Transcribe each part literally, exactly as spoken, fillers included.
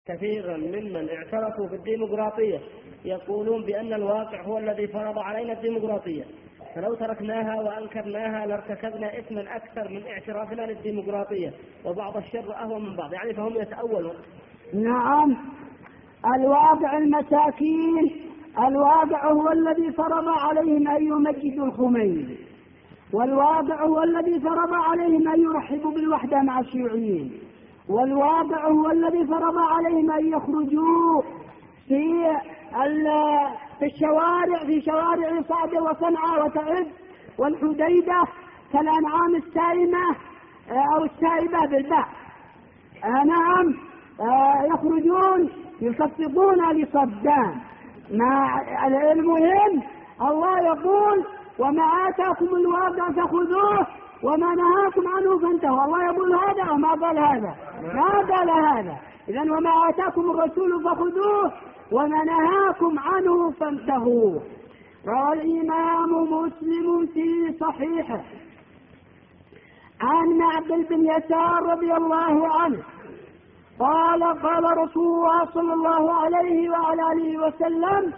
كثيرا ممن اعترفوا بالديمقراطية يقولون بأن الواقع هو الذي فرض علينا الديمقراطية، فلو تركناها وأنكرناها لارتكبنا إثما أكثر من اعترافنا للديمقراطية، وبعض الشر أهون من بعض، يعني فهم يتأولون. نعم، الواقع المساكين، الواقع هو الذي فرض عليهم أن يمجدوا الخميني، والواقع هو الذي فرض عليهم أن يرحبوا بالوحدة مع الشيوعيين، والواقع هو الذي فرض عليهم أن يخرجوا في في الشوارع في شوارع صعدة وصنعاء وتعب والحديدة كالأنعام السائمة أو السائبة بالباء. نعم، يخرجون يصفقون لصدام. مع المهم الله يقول وما آتاكم الواقع فخذوه وما نهاكم عنه فانتهوا. الله يقول هذا وما قال هذا، ما قال هذا. إذن وما آتاكم الرسول فخذوه وما نهاكم عنه فانتهوا. روى الإمام مسلم في صحيحه عن معقل بن يسار رضي الله عنه قال قال رسول الله صلى الله عليه وعلى آله وسلم: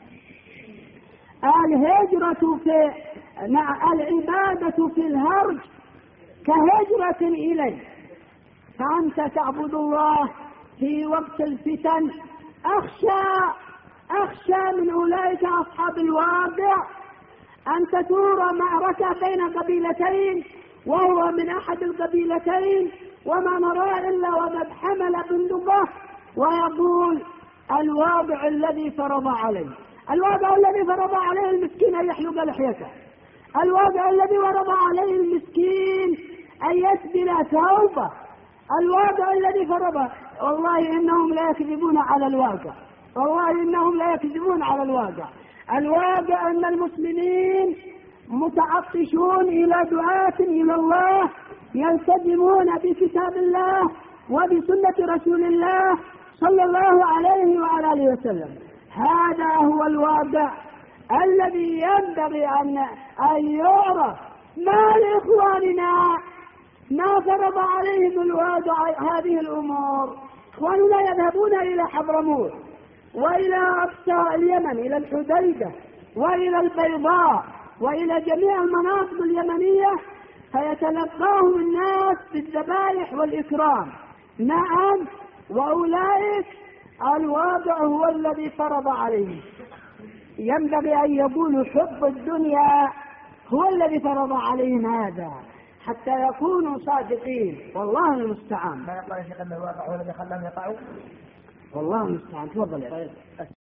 الهجرة في العبادة في الهرج كهجرة إليه، فأنت تعبد الله في وقت الفتن. أخشى أخشى من أولئك أصحاب الواقع أن تدور معركة بين قبيلتين وهو من أحد القبيلتين وما نرى إلا وقد حمل بندقه ويقول الواقع الذي فرض عليه، الواقع الذي فرض عليه المسكين أن يحلق لحيته، الواقع الذي فرض عليه المسكين أن يسبل ثوبه، الواقع الذي فرض. والله إنهم لا يكذبون على الواقع، والله إنهم لا يكذبون على الواقع. الواقع أن المسلمين متعطشون إلى دعاة إلى الله يلتزمون بكتاب الله وبسنة رسول الله صلى الله عليه وعلى آله وسلم. هذا هو الواقع الذي ينبغي أن يعرف. ما لإخواننا ما فرض عليهم الواقع هذه الأمور. إخواننا يذهبون إلى حضرموت وإلى أقصى اليمن، إلى الحديدة وإلى البيضاء وإلى جميع المناطق اليمنية، فيتلقاهم الناس بالذبائح والإكرام. نعم، وأولئك الواقع هو الذي فرض عليهم. ينبغي أن يقولوا حب الدنيا هو الذي فرض عليهم هذا حتى يكونوا صادقين. والله المستعان. ما يقال يا شيخ أن الواقع هو الذي خلاهم يقعوا؟ والله المستعان. تفضل.